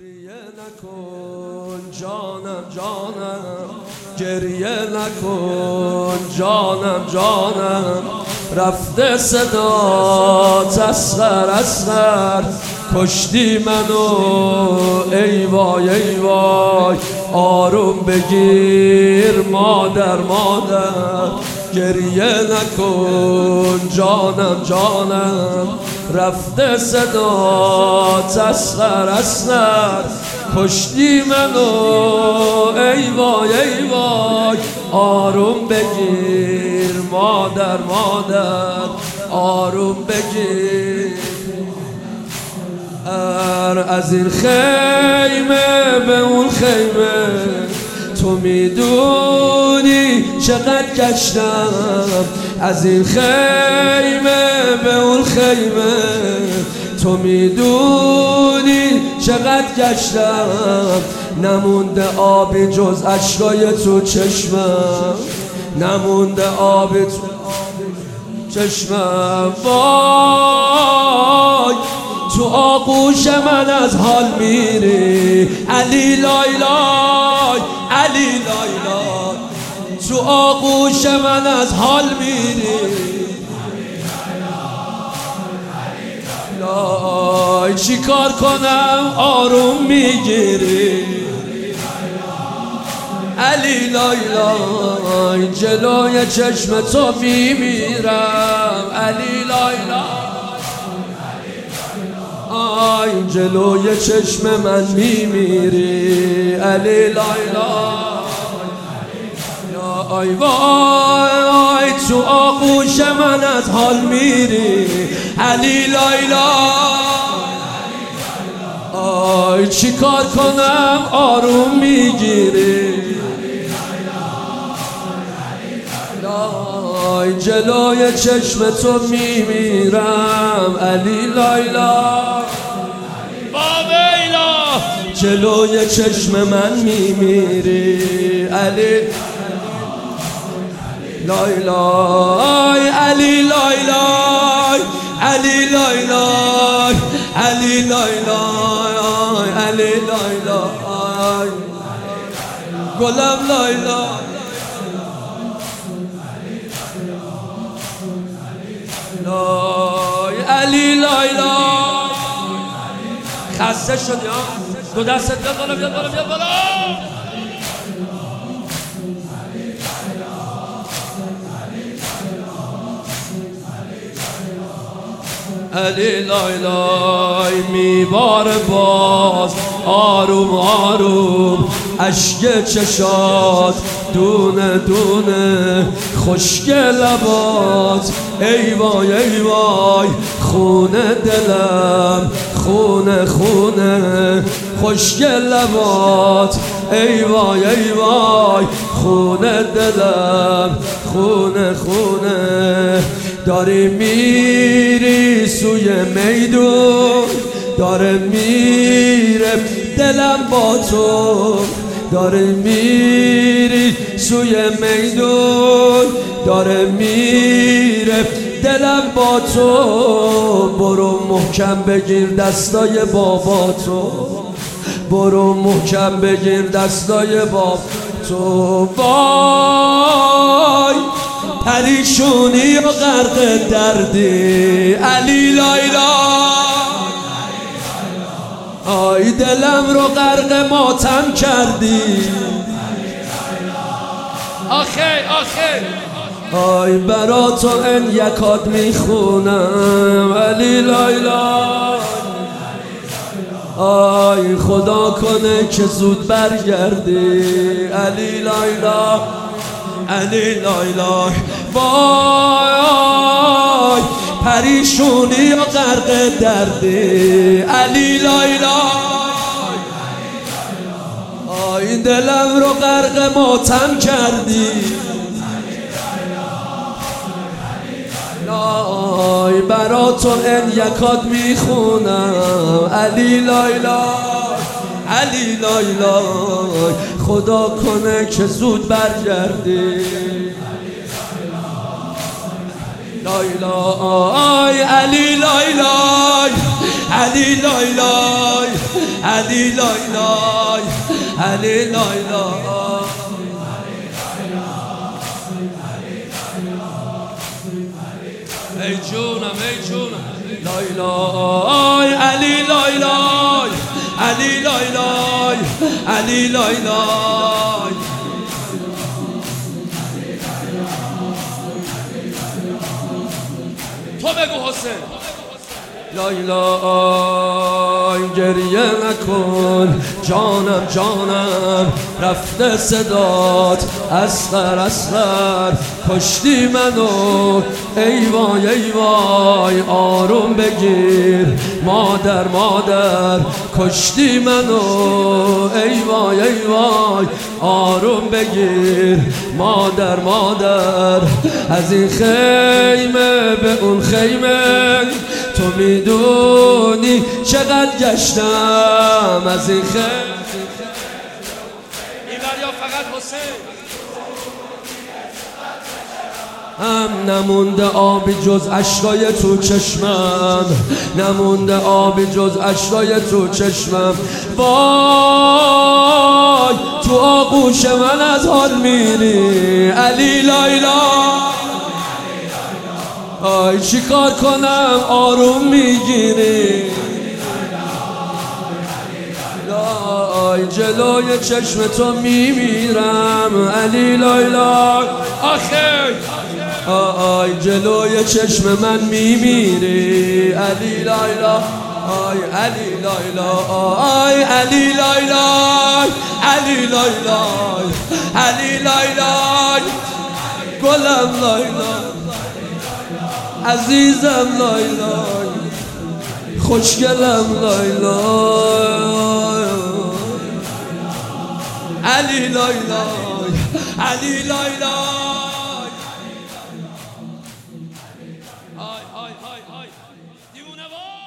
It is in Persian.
گریه نکن جانم جانم، گریه نکن جانم جانم، رفته صدات اصغر اصغر، کشتی منو ای وای ای وای، آروم بگیر مادر مادر، گریه نکن جانم جانم، رفته صدات اصغر اصغر، کشتی منو ای وای ای وای، آروم بگیر مادر مادر، آروم بگیر. از این خیمه به اون خیمه تو میدونی چقدر گشتم، از این خیمه به اون خیمه تو میدونی چقدر گشتم، نمونده آبی جز اشکای تو چشمم، نمونده آبی تو چشمم، وای تو آغوش من از حال میری علی لای لای، علی لای لای، تو آغوش من از حال میری لای، چی کار کنم آروم میگیری علی لای لای، جلوی چشم تو میمیرم علی لای لای، آی جلوی چشم من میمیری علی لای لای، آی وای تو آغوش من از حال میری علی لای لای، آی چی کار کنم آروم میگیری لای، جلوی چشم تو میمیرم علی لای لای، جلوی چشم من میمیری علی لای لای، علی لای لای، علی لای لای، علی لای لای، علی لای لای، گلم لای لای لای، علی لای لای. خسته شدی ها؟ دو دستت بیاد بالا بیاد بالا بیاد بالا. علی لای لای میباره باز آروم آروم، اشک چشات دونه دونه، خشک لبات ای وای ای وای، خونه دلم خونه خونه، خشک لبات ای وای ای وای، خونه دلم خونه خونه، داری میری سوی میدون، داره میره دلم با تو، داره میری سوی میدون، داره میره دلم با تو، برو محکم بگیر دستای بابا تو، برو محکم بگیر دستای بابا تو، وای پریشونی و غرق دردی علی لای لای، آی دلم رو غرق ماتم کردی آخه آخه، آی برا تو ان یکات میخونم علی لای لای، آی خدا کنه که زود برگردی علی لای لای، علی لای لای، وای پریشونی و غرق دردی علی لای لای، آی دلم رو غرق ماتم کردی لای، برا تو ان یکات میخونم علی لای لای، علی لای لای، خدا کنه که زود برگردی لای لای، علی لای لای، علی لای لای، علی لای لای علی لای لای ای جونم ای جونم لای لای علی لای لای علی لای لای علی لای لای تو بگو حسین لای لای گریه نکن جانم جانم رفته صدات اصغر اصغر کشتی منو ای وای ای وای آروم بگیر مادر مادر کشتی منو ای وای ای وای آروم بگیر مادر مادر از این خیمه به اون خیمه تو میدونی چقدر گشتم از این خیمه ایبر یا فقط حسین هم نمونده آبی جز اشکای تو چشمم نمونده آبی جز اشکای تو چشمم وای تو آغوش من از حال میری علی لای لای آی چی کار کنم آروم میگیری لای جلوی چشم تو میمیرم علی لای لای آخه آی جلوی چشم من میمیری علی لای لای آی علی لای لای علی لای لای علی لای لای علی لای لای گلم لای لای عزیزم لای لای خوشگلم لای لای علی لای لای علی لای لای های های های های دیوونه